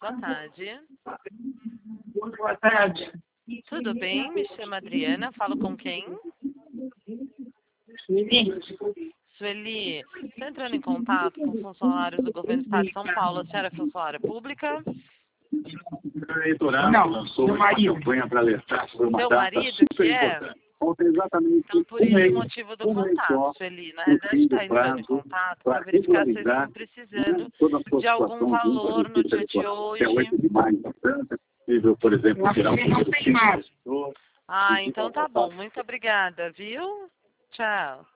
boa tarde. Boa tarde. Tudo bem? Me chamo Adriana, falo com quem? Sueli, estou entrando em contato com funcionários do governo do Estado de São Paulo. A senhora é funcionária pública? Não, meu marido. Seu marido que é? Então, por isso o motivo do contato, Sueli. Na realidade, está entrando em contato para verificar se vocês estão precisando de algum valor no dia de hoje. Por exemplo, tirar um... Ah, então tá bom. Muito obrigada, viu? Tchau.